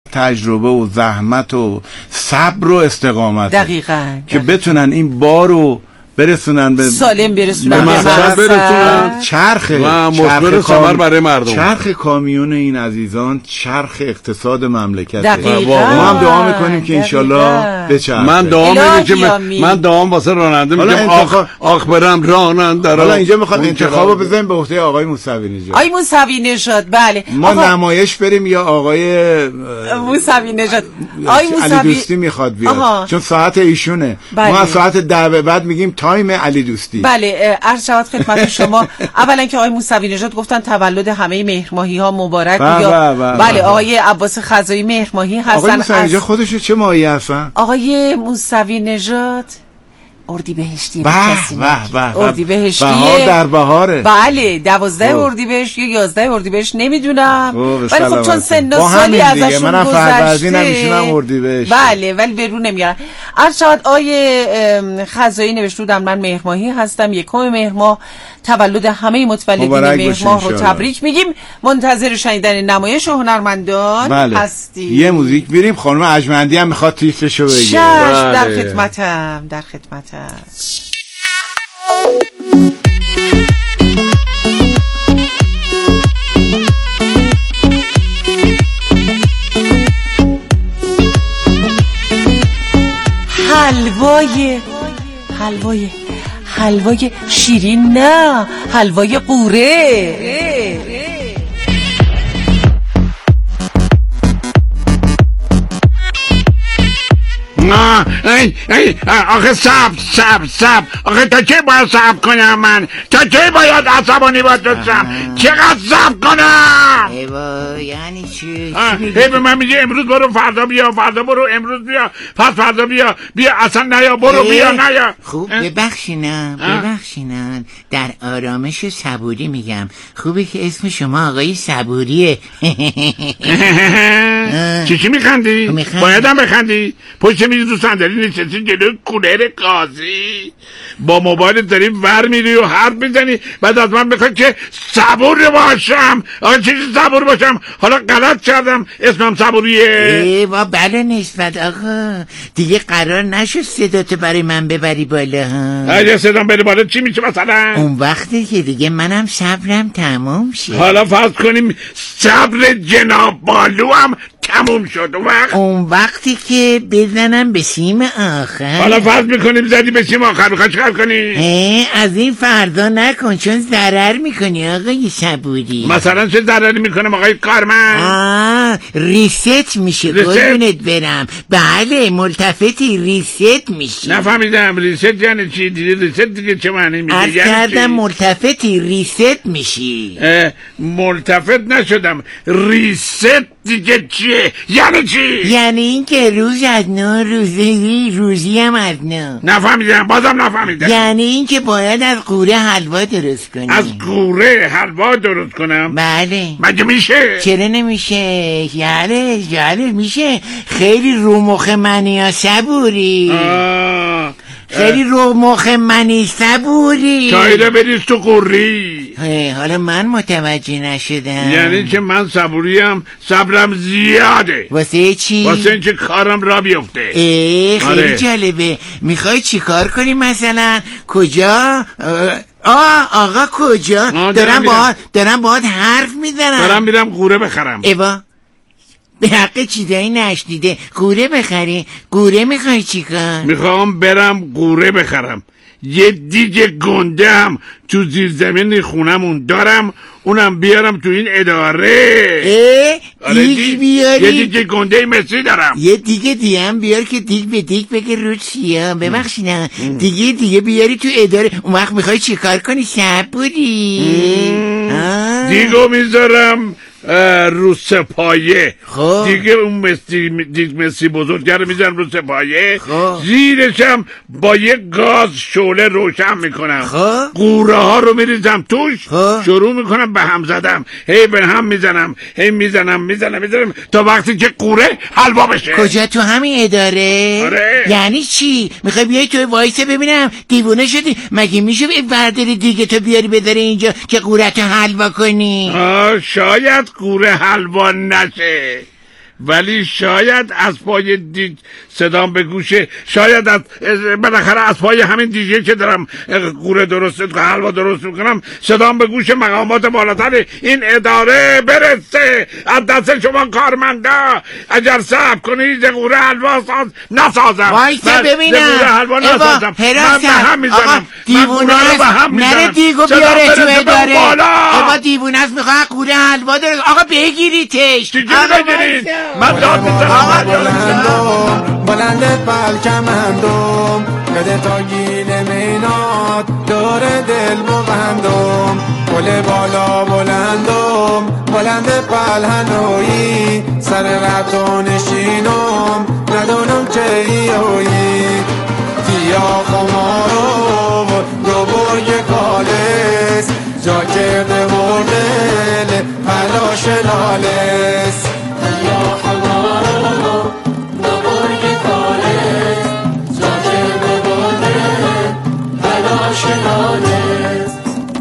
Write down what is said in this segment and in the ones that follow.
تجربه و زحمت و صبر و استقامت دقیقاً که بتونن این بارو برسونن به سالم برسونن به مقصد برسونن. چرخ و مثمر ثمر برای مردم. چرخ کامیون این عزیزان چرخ اقتصاد مملکت. دقیقاً. ما هم دعا میکنیم که انشالله بچرخه. من دعا میگم که من دعا واسه راننده میگم آخ برم راننده را. حالا اینجا میخواد انتخابو بزنیم به عهده آقای موسوی نژاد. آقای موسوی نژاد بله. ما نمایش بریم یا آقای موسوی نژاد؟ آقای موسوی علی دوستی میخواد بیاد چون ساعت ایشونه. ما از ساعت 10 بعد میگیم تایم علی دوستی. بله عرض شود خدمت شما اولا که آقای موسوی نژاد گفتن تولد همه مهرماهی ها مبارک. بله آقای عباس خزایی مهرماهی هستن. آقای موسوی نژاد خودشو چه ماهی هستن؟ آقای موسوی نژاد اردیبهشتی. اردیبهشتی بهار در بهاره. بله 12 اردیبهشت یا 11 اردیبهشت نمیدونم ولی خب چون سن و سالی ازشون گذشته نمیشونم اردیبهشت. بله ولی به رو نمیارن. عرض شود آیه خزایی نوشته بودن من مهرماهی هستم 1 مهر ماه تولد همه متولدین مهر ماه رو تبریک میگیم. منتظر شنیدن نمایش هنرمندان هستیم. یه موزیک میریم. خانم اجمندی هم میخواد تیترشو بگه. در خدمتم در خدمتم. حلوای شیرین نه حلوای قوره. آخه صبر آخه تا چه باید صبر کنم من؟ تا چه باید عصبانی باشم؟ چقدر صبر کنم؟ یعنی چی؟ به من میگه امروز برو فردا بیا، فردا برو امروز بیا، پس فردا بیا اصلا نیا برو بیا نیا. خوب ببخشینن در آرامش و صبوری میگم. خوبه که اسم شما آقای صبوریه. چی میخندی؟ بایدم بخندی؟ پشت میری تو صندلی نشستی جلوی کولر قاضی با موبایل داری ور میری و حرف میزنی بعد از من بخوای که صبور باشم. آقا چیزی صبور باشم؟ حالا غلط کردم اسمم صبوریه. بله نسبت آقا دیگه قرار نشد صداتو برای من ببری بالا ها. اگه صدام بری بالا چی میشه مثلا؟ اون وقتی که دیگه منم صبرم تموم شه. حالا فرض کنیم صبر جناب بالو هم تموم شد. اون وقتی که بزنم به سیم آخر. حالا فرض میکنیم زدی به سیم آخر میخوای چیکار کنی؟ از این فردا نکن چون ضرر میکنی آقای صبوری. مثلا چه ضرری میکنم آقای کارمند؟ ریست میشه قربونت برم. بله ملتفتی ریست میشه. نفهمیدم ریست یعنی چی؟ ریست دیگه چه معنی میده؟ عرض کردم ملتفتی ریست میشی. ملتفت نشدم. ریست دیگه چیه؟ یعنی چی؟ یعنی این که روز از نو روزی هم از نو. نفهمیدم بازم نفهمیدم. یعنی این که باید از قوره حلوا درست کنی. از قوره حلوا درست کنم؟ بله. مگه میشه؟ چرا نمیشه؟ یاله میشه. خیلی رو مخ منی یا صبوری. خیلی رو مخ منی صبوری. چایده بریز تو قوری. حالا من متوجه نشدم. یعنی که من صبوریم صبرم زیاده. واسه چی؟ واسه اینکه کارم را بیفته. خیلی جالبه. میخوای چی کار کنی مثلا؟ کجا؟ آقا کجا؟ دارم باهات حرف میزنم. دارم میرم قوره بخرم. به حق چیزایی نشنیده. قوره بخری؟ قوره میخوای چی کار؟ میخوام برم قوره بخرم. یه دیگه گنده هم تو زیر زمین خونمون دارم اونم بیارم تو این اداره. دیگ بیاری؟ یه دیگه گنده مصری دارم. یه دیگه هم بیار که دیگ به دیگ بگه رو چیه. ببخشید دیگه بیاری تو اداره. اون وقت میخوای چی کار کنی صبوری؟ دیگو میذارم رو سپایه. دیگه اون مسی بزرگه رو میذارم رو سپایه. زیرشم با یه گاز شعله روشن میکنم. قوره ها رو میریزم توش. شروع میکنم به هم زدم. هی به هم میزنم میزنم تا وقتی که قوره حلوا بشه. کجا؟ تو همین اداره؟ آره. یعنی چی؟ میخوای بیای توی وایسه ببینم دیوونه شدی؟ مگه میشه برداری دیگه تو بیاری بذاری اینجا که قورتو حلوا کنی؟ شاید قوره حلوا نشه ولی شاید از پای دیگ صدام به گوشه، شاید از بالاخره از پای همین دیگه که دارم قوره درست حلوا درست میکنم صدام به گوش مقامات بالاتر این اداره برسه. از دست شما کارمندا اگر صبر کنید قوره حلوا نسازم. وایسا ببینم آقا دیوونه است، نره دیگو بیاره تو اداره. اما دیوونه است میخواه قوره حلوا داره. آقا بگیریتش. چیزی بگیرید؟ من داد میزنم. بلند پلکمندم بده تا گیل مینات دور دل ببندم. گل بالا بلندم بلند پلهنویی سر رفتو نشینم ندونم چه ایویی تیا خمارو دو برگ کالس جا کرده بردل پلاش لالس. تیا خمارو دو برگ کالس جا کرده بردل پلاش لالس.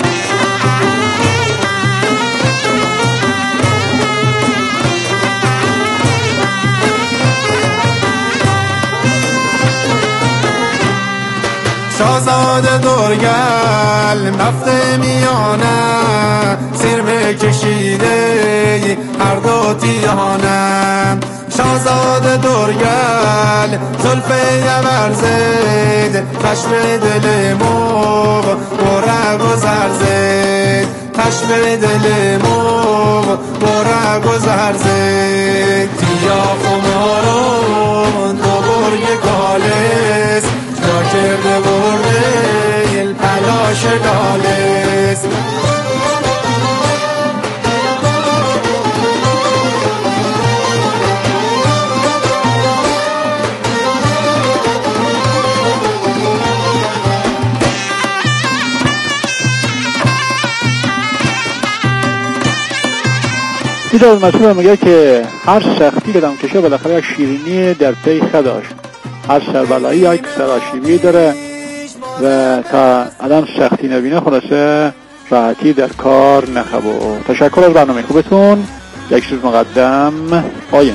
شاهزاده درگل مفته میانه سیر کشیده هر دو تیانه. شاهزاده درگل زلفه یورزد خشم دل موغ برگ و زرزد خشم دل موغ برگ و زرزد. تیا خمارون دو برگ کالس جا کرده برده پلاش لالس. دید از مسئول میگه که هر سختی که دم کشه بالاخره یک شیرینی در پی داشت. هر سربلایی یک سراشیبی داره و تا آدم سختی نبینه خلاصه راحتی در کار نخواه. تشکر از برنامه خوبتون. یک روز مقدم آیم.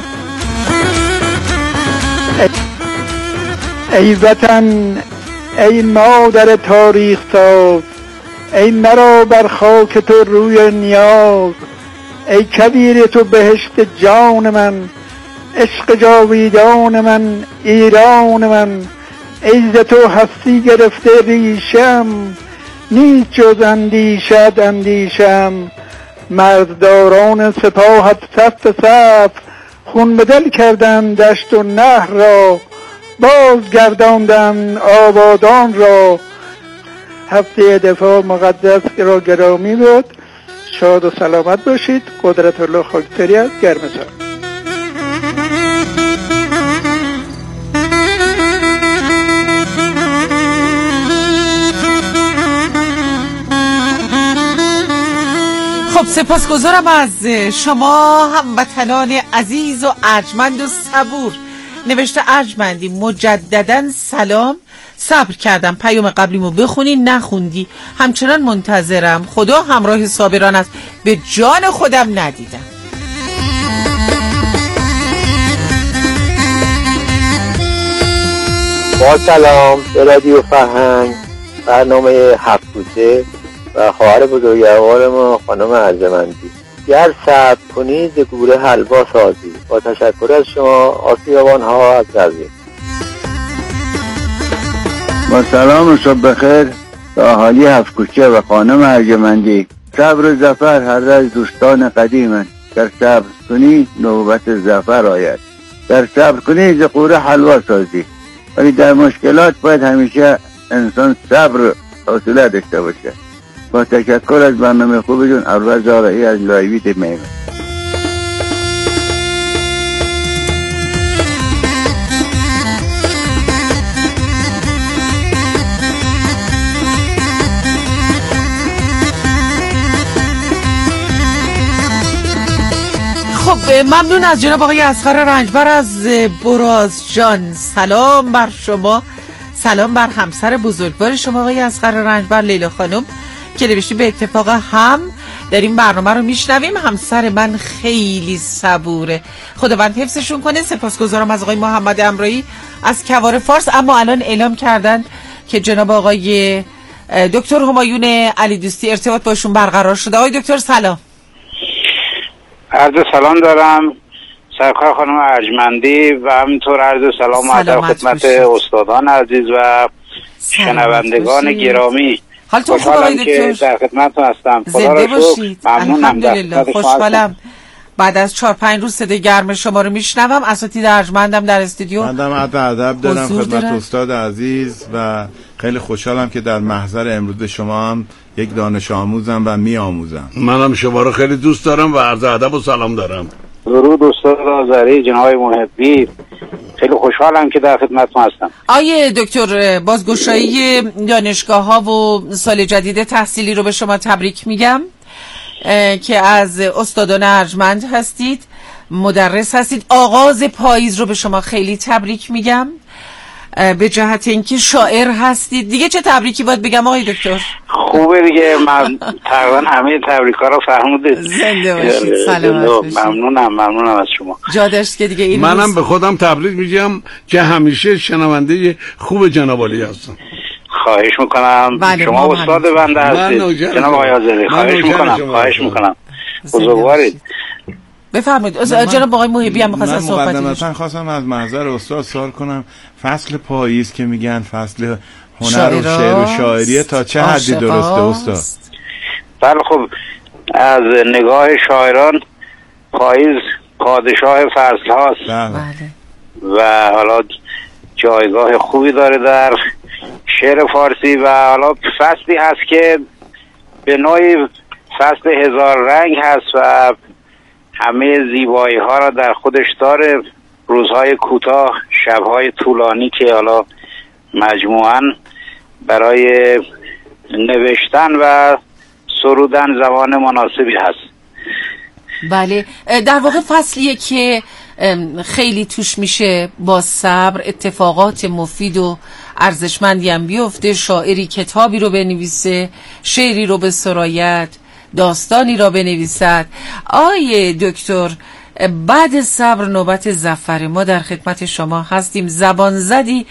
ای وطن ای مادر تاریخ ساز ای مرا بر خاک تو روی نیاز. ای کبیر تو بهشت جان من عشق جاویدان من ایران من. ای ز تو هستی گرفته ریشم نیست جز اندیشم. مردداران سپاهت صف صف خون به دل کردند دشت و نهر را باز گرداندند آبادان را. هفته دفاع مقدس را گرامی بود. شاد و سلامت باشید. قدرت الله خاکساری از گرمسار. خب سپاسگزارم از شما هموطنان عزیز و ارجمند و صبور. نوشته ارجمندی مجدداً سلام. صبر کردم پیام قبلیمو بخونی نخوندی. همچنان منتظرم. خدا همراه صابران است. به جان خودم ندیدم. با سلام به رادیو فرهنگ برنامه هفت کوچه و خواهر بزرگوار ما خانم ارجمندی. گر صبر کنید گوره حلوا سازی. با تشکر از شما آسیابان ها از غزنی. با سلام صبح بخیر به اهالی هفت کوچه و خانم ارجمندی. صبر و ظفر هر از دوستان قدیمند. در صبر کنی نوبت ظفر آید. در صبر کنی ز قوره حلوا سازی. ولی در مشکلات باید همیشه انسان صبر حوصله داشته باشه. با تشکر از برنامه خوبتون. اروز زارعی از لایوید میمن. خب ممنون از جناب آقای اصغر رنجبر از برازجان. سلام بر شما. سلام بر همسر بزرگوار شما آقای اصغر رنجبر لیلا خانم که نوشتی به اتفاق هم در این برنامه رو میشنویم. همسر من خیلی صبوره، خداوند حفظشون کنه. سپاسگزارم از آقای محمد امرایی از کوار فارس. اما الان اعلام کردن که جناب آقای دکتر همایون علی دوستی ارتباط باشون برقرار شده. آقای دکتر سلام. عرض سلام دارم سرکار خانم ارجمندی و همینطور عرض سلام در خدمت استادان عزیز و شنوندگان گرامی. حالتون خوبه آقای دکتر؟ در خدمتتون هستم. زنده باشید. الحمدلله. خوشحالم بعد از 4-5 روز صدای گرم شما رو میشنوم. اساتید ارجمندم در استودیو. مندم ادب دارم خدمت استاد عزیز و خیلی خوشحالم که در محضر امروز شما هم یک دانش آموزم و می آموزم. منم شما رو خیلی دوست دارم و عرض ادب و سلام دارم. درود استاد آذری جناب محبی، خیلی خوشحالم که در خدمتتون هستم. آیه دکتر، بازگشایی دانشگاه‌ها و سال جدید تحصیلی رو به شما تبریک میگم که از استادان ارجمند هستید، مدرس هستید. آغاز پاییز رو به شما خیلی تبریک میگم به جهت اینکه شاعر هستید. دیگه چه تبریکی باید بگم آقای دکتر؟ خوبه دیگه، من تقریبا همه تبریک‌ها رو فرمودید. زنده باشید. سلامت باشید. ممنونم از شما. جا داشت که دیگه این منم به خودم تبریک میگم که همیشه شنونده خوب جناب علی هستم. خواهش میکنم. شما استاد بنده هستید جناب آقای آذری. خواهش میکنم. بزرگوارید. بفرمایید. جناب آقای محبی هم می‌خواستن صحبت کنم. من خواستم از محضر استاد سوال کنم، فصل پاییز که میگن فصل هنر و شعر و شاعریه، تا چه حدی درسته استاد؟ بله خب، از نگاه شاعران پاییز پادشاه فصل هاست. بله. و حالا جایگاه خوبی داره در شعر فارسی و حالا فصلی هست که به نوعی فصل هزار رنگ هست و همه زیبایی ها را در خودش داره. روزهای کوتاه، شبهای طولانی که حالا مجموعاً برای نوشتن و سرودن زمان مناسبی هست. بله، در واقع فصلیه که خیلی توش میشه با صبر اتفاقات مفید و ارزشمندی هم بیفته. شاعری کتابی رو بنویسه، شعری رو به سرایت، داستانی را بنویسد. آیه دکتر، بعد صبر نوبت ظفر. ما در خدمت شما هستیم. زبان زدی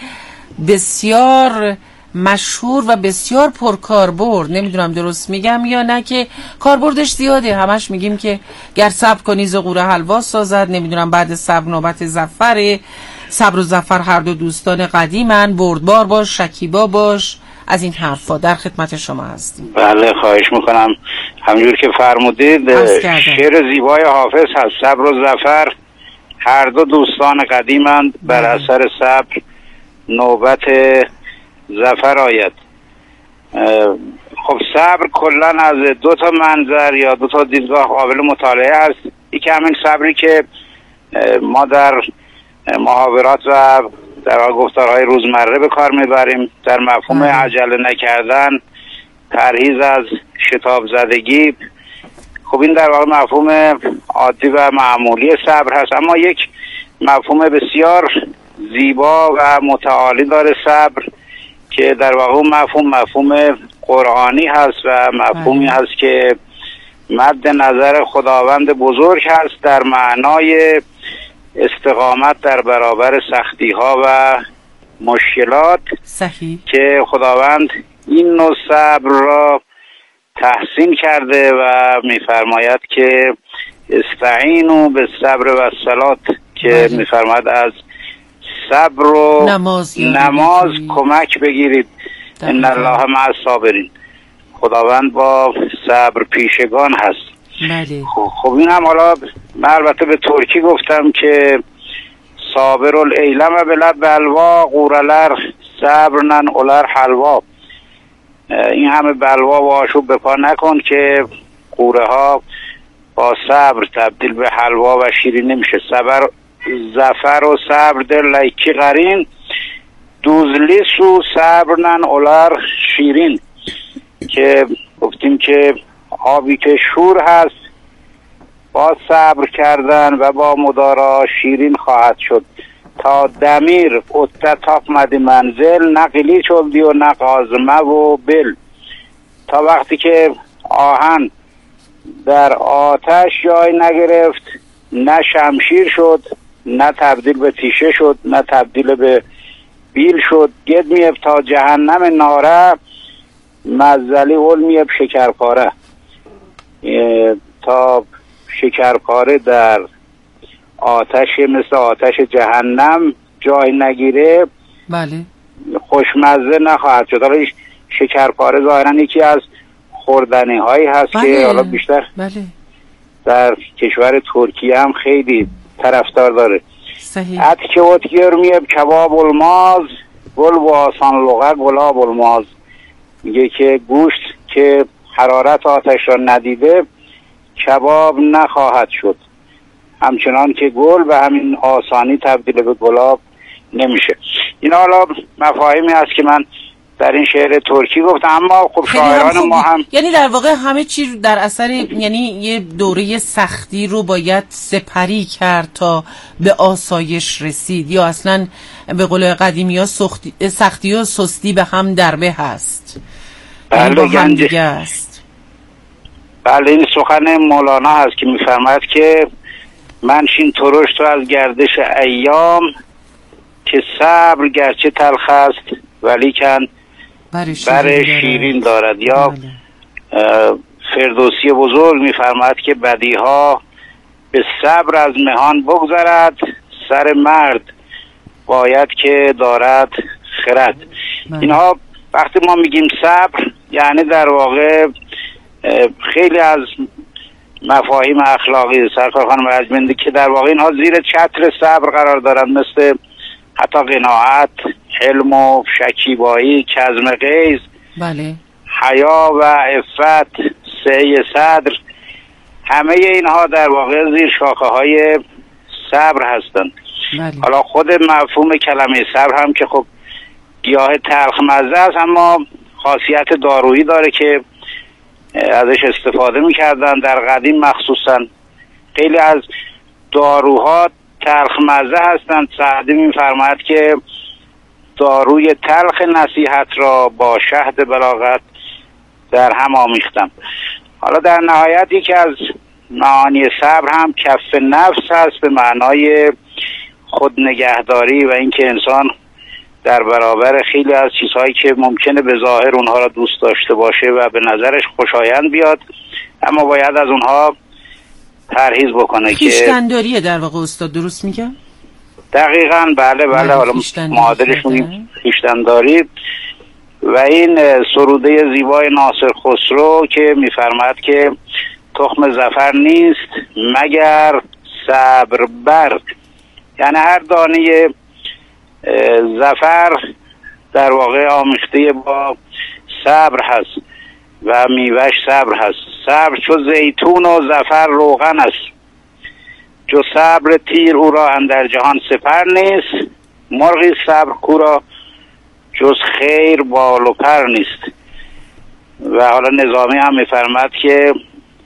بسیار مشهور و بسیار پرکاربرد. نمیدونم درست میگم یا نه که کاربردش زیاده. همش میگیم که گر صبر کنی زغور حلوا سازد. نمیدونم بعد صبر نوبت ظفر. صبر و ظفر هر دو دوستان قدیمن. بردبار باش، شکیبا باش. از این حرفا در خدمت شما هستیم. بله خواهش میکنم. همجور که فرمودید شعر زیبای حافظ هست. صبر و ظفر هر دو دوستان قدیمند، بر اثر صبر نوبت ظفر آید. خب صبر کلا از دو تا منظر یا دو تا دیدگاه قابل مطالعه است. یکی همین صبری که ما در محاورات و در گفتارهای روزمره به کار میبریم، در مفهوم عجله نکردن، پرهیز از شتاب زدگی. خب این در واقع مفهوم عادی و معمولی صبر هست. اما یک مفهوم بسیار زیبا و متعالی داره صبر که در واقع مفهوم قرآنی هست و مفهومی هست که مد نظر خداوند بزرگ هست در معنای استقامت در برابر سختی ها و مشکلات. صحیح. که خداوند این نوع صبر را تحسین کرده و میفرماید که استعینوا بالصبر و الصلاة، که میفرماید از صبر و نماز کمک بگیرید. ان الله مع الصابرین. خداوند با صبر پیشگان هست. بله. خب این هم حالا من البته به ترکی گفتم که صابر الیلم بلب بلوا قورلر صبرنن اولر حلوا. این همه بلوا و آشوب به پا نکن که قوره ها با صبر تبدیل به حلوا و شیرین نمیشه. صبر ظفر و صبر دل لیکی قرین دوزلیس و صبرنن اولر شیرین. که گفتیم که آبی که شور هست با صبر کردن و با مدارا شیرین خواهد شد. تا دمیر اتت تاقمد منزل نقلی چلدی و نقازمه و بل. تا وقتی که آهن در آتش جای نگرفت، نه شمشیر شد، نه تبدیل به تیشه شد، نه تبدیل به بیل شد. گد میب تا جهنم ناره، مزلی اول میب شکرپاره. تا شکرپاره در آتش مثل آتش جهنم جای نگیره، بله، خوشمزه نخواهد شد. حالا شکرپاره ظاهرا یکی از خوردنی هایی هست که حالا بیشتر در کشور ترکیه هم خیلی طرفدار داره. صحیح. ات که اتگیر میب کباب الماز، گل و آسان لغه گلاب الماز. میگه که گوشت که حرارت آتش را ندیده کباب نخواهد شد، همچنان که گل به همین آسانی تبدیل به گلاب نمیشه. این حالا مفاهیمی است که من در این شعر ترکی گفتم، اما خب شاعران ما هم یعنی در واقع همه چی در اثر یعنی یه دوره سختی رو باید سپری کرد تا به آسایش رسید، یا اصلا به قول قدیمی ها سختی و سستی به هم دربه هست. بله با هم دیگه است. بله، این سخن مولانا هست که میفرماید که منشین ترش تو از گردش ایام، که صبر گرچه تلخ است ولیکن بر شیرین دارد. یا فردوسی بزرگ میفرماید که بدیها به صبر از مهان بگذرد، سر مرد باید که دارد خرد. اینها وقتی ما میگیم صبر، یعنی در واقع خیلی از مفاهیم اخلاقی سرکار خانم ارجمندی که در واقع اینها زیر چتر صبر قرار دارند، مثل حتی قناعت، حلم و شکیبایی، کظم غیظ، بله، حیا و عفت، سعی صدر، همه اینها در واقع زیر شاخه های صبر هستند. بله. حالا خود مفهوم کلمه صبر هم که خب گیاه تلخ مزه است، اما خاصیت دارویی داره که ازش استفاده میکردن در قدیم. مخصوصا خیلی از داروها تلخ مزه هستند. سعدی میفرماید که داروی تلخ نصیحت را با شهد بلاغت در هم آمیختم. حالا در نهایت یکی از معانی صبر هم کف نفس هست، به معنای خود نگهداری و اینکه انسان در برابر خیلی از چیزهایی که ممکنه به ظاهر اونها را دوست داشته باشه و به نظرش خوشایند بیاد، اما باید از اونها پرهیز بکنه. که خویشتن‌داریه در واقع استاد، درست میگم؟ دقیقاً بله. حالا معادلش میگیم خویشتن‌داری. و این سروده زیبای ناصر خسرو که میفرماد که تخم ظفر نیست مگر صبر بر، یعنی هر دانه ظفر در واقع آمیخته با صبر هست و میوهش صبر هست. صبر چو زیتون و ظفر روغن است، جو صبر تیر او را اندر جهان سپر نیست، مرغی صبر کو را جز خیر بال و پر نیست. و حالا نظامی هم میفرماد که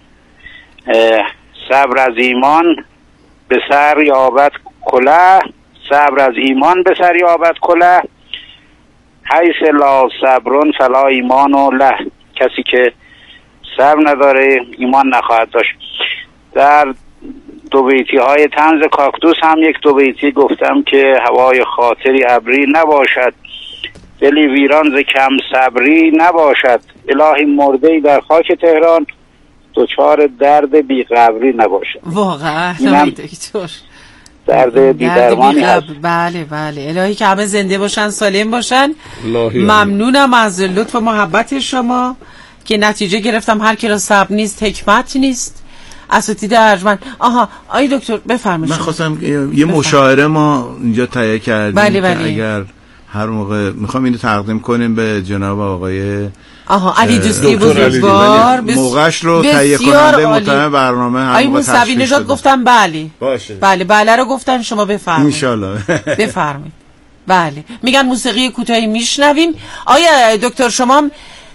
صبر از ایمان به سر یابد کله، صبر از ایمان به سر یابد کله، حیث لا صبرون فلا ایمان و له، کسی که صبر نداره ایمان نخواهد داشت. در دو بیتی های طنز کاکتوس هم یک دو بیتی گفتم که هوای خاطری ابری نباشد، دلی ویران ز کم صبری نباشد، الهی مرده در خاک تهران دچار درد بی قبری نباشد. واقعا دکتر درد بی درمانی هست. بله الهی که همه زنده باشن، سالم باشن. ممنونم از لطف و محبت شما که نتیجه گرفتم هر کی را صبر نیست حکمت نیست. اساتید ارجمند. آی دکتر بفرمایید. من خواستم یه مشاعره ما اینجا تهیه کردیم. بله. اگر هر موقع میخوام اینو تقدیم کنیم به جناب آقای علی دوستی بزرگوار، موقعش رو تهیه کننده محترم برنامه آقای موسوی نژاد گفتم. بله رو گفتن، شما بفرمایید. ان شاءالله بفرمایید. بله میگن موسیقی کوتاهی میشنویم. آیا دکتر شما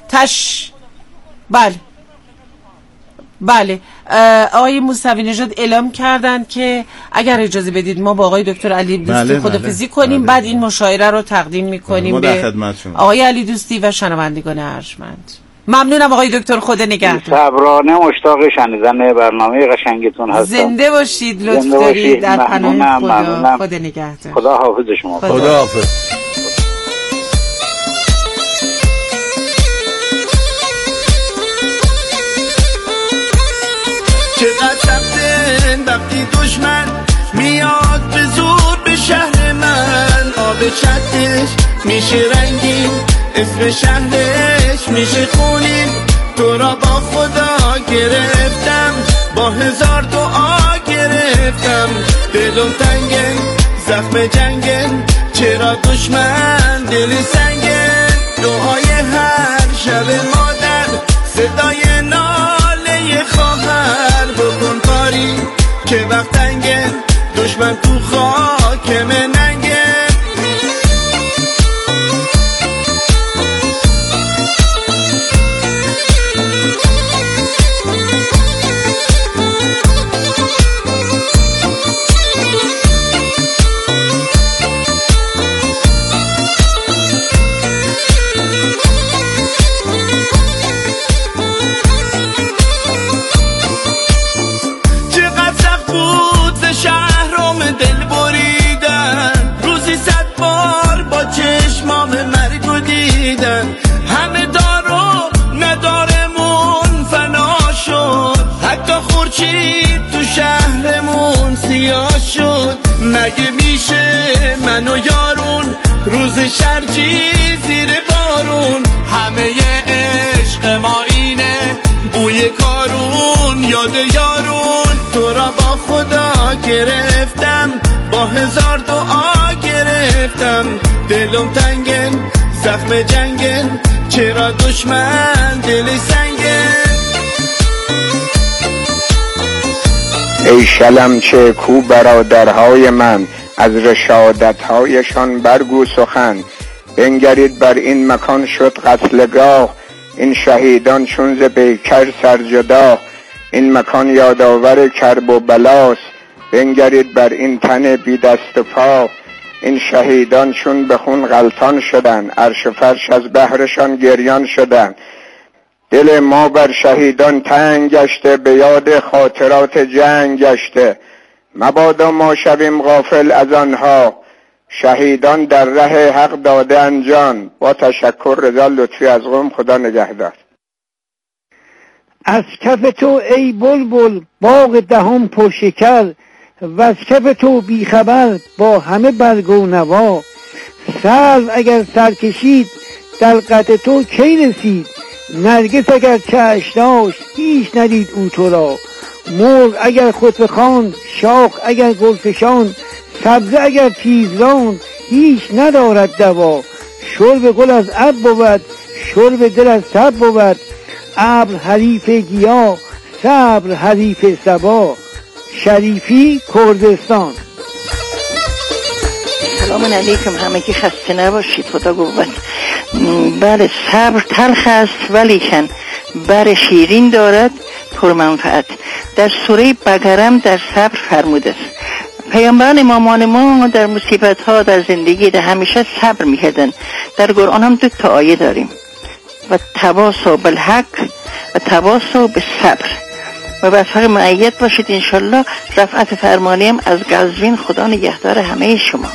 بله آقای موسوی نژاد اعلام کردن که اگر اجازه بدید ما با آقای دکتر علی دوستی خدافظی کنیم. بعد این مشاعره رو تقدیم میکنیم به آقای علی دوستی و شنوندگان ارجمند. ممنونم آقای دکتر، خدا نگهدار. صبرانه مشتاق شنیدن برنامه قشنگتون هستم. زنده باشید، لطف دارید، در پناه خدا. خدا نگهدار. خدا حافظ شما. خدا حافظ. چقدر سخته وقتی دشمن میاد به زور به شهر من، آب چتش میشه رنگین، اسم شهرش میشه خونین. تو را با خدا گرفتم، با 1000 دعا گرفتم. دلم تنگه زخم جنگه، چرا دشمن دل سنگه. دعای هر شب مادر، صدای ناله خواهر. بکن کاری که وقت تنگه، دشمن تو خاک مننگه. همه دارو ندارمون فنا شد، حتی خورشید تو شهرمون سیاه شد. مگه میشه من و یارون روز شرجی زیر بارون؟ همه عشق ما اینه، بوی کارون یاد یارون. تو را با خدا گرفتم، با 1000 دعا گرفتم. دلم تنگه زخم جنگه، چرا دشمن دل سنگه. ای شلم چه کو برادرهای من، از رشادتهایشان برگو سخن. بنگرید بر این مکان شد قتلگاه، این شهیدان چون ز پیکر سرجدا. این مکان یادآور کرب و بلاست، بنگرید بر این تن بی دست و پا. این شهیدان چون به خون غلطان شدن، عرش و فرش از بهرشان گریان شدن. دل ما بر شهیدان تنگ گشته، به یاد خاطرات جنگ گشته. مبادا ما شویم غافل از آنها، شهیدان در ره حق داده انجان. با تشکر، رضا لطفی از قم. خدا نگهدار. از کف تو ای بلبل باغ دهم پرشکر، و از کف تو بیخبر با همه برگ و نوا. سرو اگر سر کشید در قد تو کی رسید، نرگس اگر چشم داشت هیچ ندید او تو را. مرغ اگر خطبه خواند، شاخ اگر گل فشاند، سبزه اگر تیز راند هیچ ندارد دوا. شرب گل از اب بود، شرب دل از صبر بود. ابر حریف گیاه، صبر حریف صبا. شریفی، کردستان. سلام علیکم، همه که خسته نباشید، خدا قوت. بله، صبر تلخ است ولیکن بر شیرین دارد پرمنفعت. در سوره بقره در صبر فرموده است. پیامبران امامان ما در مصیبت ها در زندگی در همیشه صبر میکردن. در قرآن هم 2 آیه داریم، و تواصوا بالحق و تواصوا بالصبر. و بس حق معید باشید انشالله. رفعت فرمانی هم از قزوین. خدا نگهدار همه شما.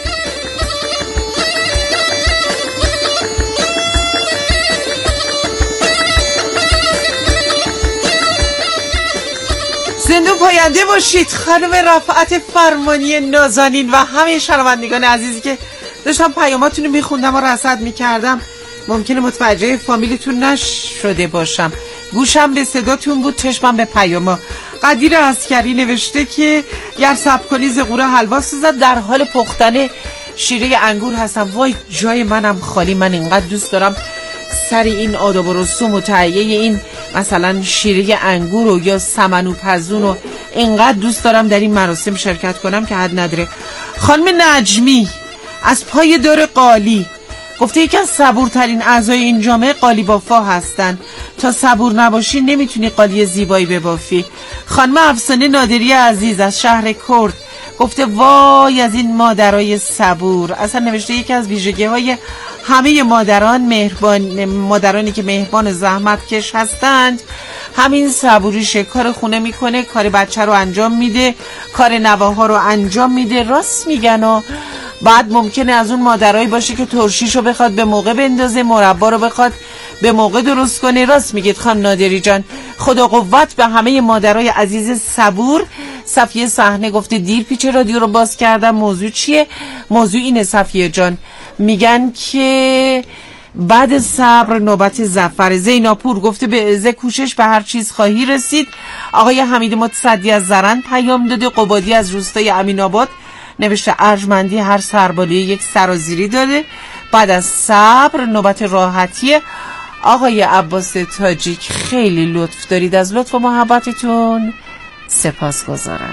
زنده پاینده باشید خانم رفعت فرمانی نازنین و همه شنوندگان عزیزی که داشتم پیاماتون رو میخوندم و رصد میکردم. ممکنه متوجه فامیلتون نشده باشم، گوشم به صداتون بود، چشمم به پیاما. قدیر عسکری نوشته که گر صبر کنی ز قوره حلوا سوزد، در حال پختن شیره انگور هستم. وای جای منم خالی، من اینقدر دوست دارم سر این آداب و رسوم و تهیه این مثلا شیره انگور و یا سمن و پزون و اینقدر دوست دارم در این مراسم شرکت کنم که حد نداره. خانم نجمی از پای دار قالی گفته یکی از صبورترین اعضای این جامعه قالی بافا هستن. تا صبور نباشی نمیتونی قالی زیبایی ببافی. خانم افسانه نادری عزیز از شهر کرد گفته وای از این مادرای صبور. اصلا نوشته یکی از ویژگی‌های همه مادرانی که مهربان زحمت کش هستند، همین صبوریشه. کار خونه میکنه، کار بچه رو انجام میده، کار نواها رو انجام میده. راست میگن و بعد ممکنه از اون مادرایی باشه که ترشیشو بخواد به موقع بندازه، مربا رو بخواد به موقع درست کنه. راست میگید خانم نادری جان. خدا قوت به همه مادرای عزیز صبور. صفیه صحنه گفته دیر پیچ رادیو رو باز کردم. موضوع چیه؟ موضوع اینه صفیه جان، میگن که بعد صبر نوبت ظفر. زیناپور گفته به عز کوشش به هر چیز خواهی رسید. آقای حمید متصدی از زرند پیام داده. قبادی از روستای امین‌آباد نوشته ارجمندی هر سربالی یک سرازیری داره. بعد از صبر نوبت راحتیه. آقای عباس تاجیک خیلی لطف دارید، از لطف و محبتتون سپاسگزارم.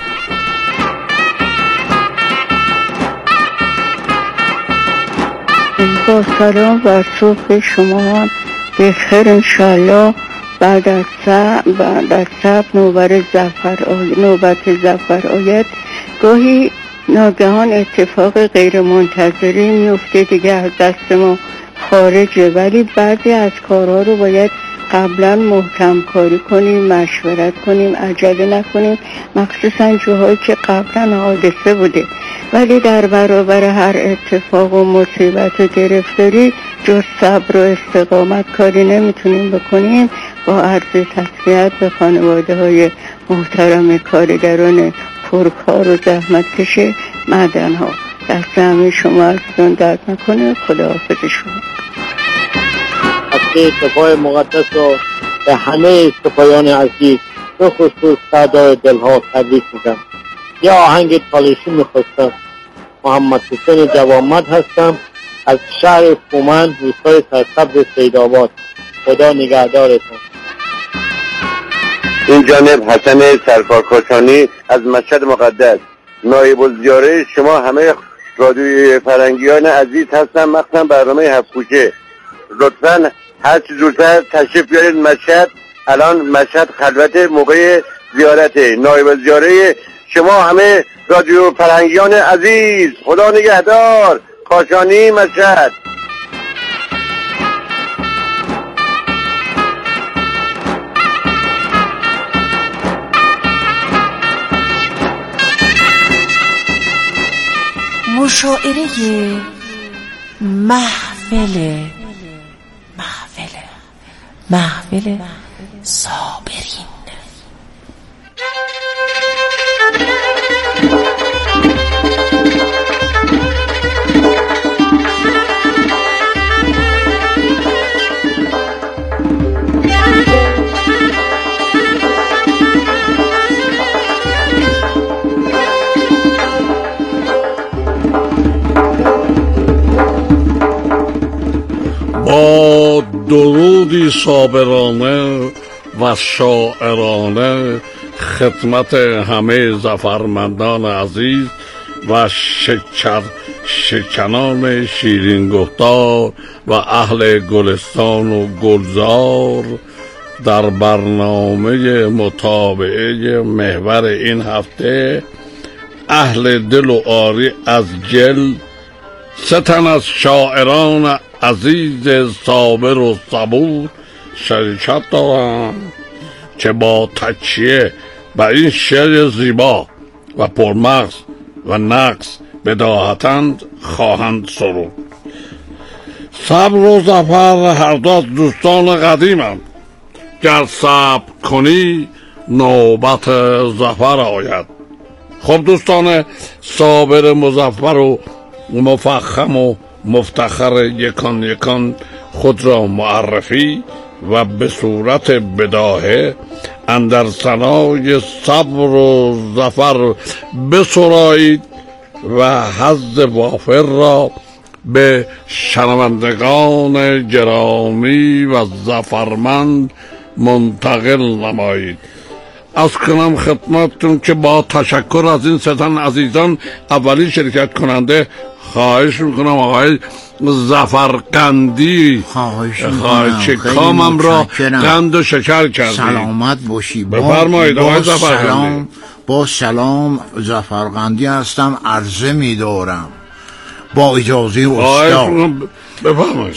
با سلام و صبح شما هم بخیر انشالله. بعد از صبح نوبت ظفر آید. گاهی ناگهان اتفاق غیر منتظری میفته دیگه از دست ما خارجه، ولی بعضی از کارها رو باید قبلا محکم کاری کنیم، مشورت کنیم، عجله نکنیم، مخصوصا جاهایی که قبلا حادثه بوده. ولی در برابر هر اتفاق و مصیبت و گرفتاری جز صبر و استقامت کاری نمیتونیم بکنیم. با عرض تسلیت به خانواده های محترم کارگران پرکار و زحمت کشه معدن ها، دست همه شما ازتون درد نکنه. خداحافظ شما. هفته سپاه مقدس رو به همه سپاهیان عزیز به خصوص سردار دلها تبریک میگم. یه آهنگ تالیشی میخواستم. محمد حسین جوامد هستم از شهر فومن، روستای سرسبز سیدآباد. خدا نگهدارتون. این جانب حسن سرکارکاشانی از مشهد مقدس، نایب الزیاره شما همه رادیوی فرنگیان عزیز هستم، مخصوصا برنامه هفت کوچه. لطفاً هر چه زودتر تشریف بیارید مشهد. الان مشهد خلوت، موقع زیارته. نایب الزیاره شما همه رادیو فرهنگیان عزیز، خدا نگهدار. کاشانی، مشهد. مشاعره محفل صابرین. با درودی صابرانه و شاعرانه خدمت همه ظفرمندان عزیز و شکنان شیرین گفتار و اهل گلستان و گلزار در برنامه متابعه محور این هفته. اهل دل و آری از گل، 3 تن از شاعران عزیز صابر و صبور شرکت دارند که با تکیه بر این شعر زیبا و پرمغز و نقص بداهتاً خواهند سرود. صبر و ظفر هر دو از دوستان قدیمند. گر صبر کنی نوبت ظفر آید. خب دوستان صابر مظفر و مفخم و مفتخر یکان یکان خود را معرفی و به صورت بداهه اندر ثنای صبر و ظفر بسرایید و حظ وافر را به شنوندگان گرامی و ظفرمند منتقل نمایید. از کنم خدمتتون که با تشکر از این 3 تن عزیزان اولین شرکت کننده خواهش میکنم آقای ظفرقندی خواهش کامم را قند و شکر کردید. سلامت باشی. بفرمایید آقای ظفرقندی. با سلام ظفرقندی هستم. عرضه میدارم با اجازه استاد بفرمایید.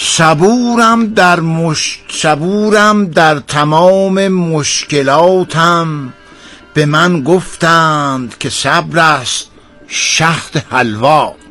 صبورم در تمام مشکلاتم، به من گفتند که صبر است شهد حلوا.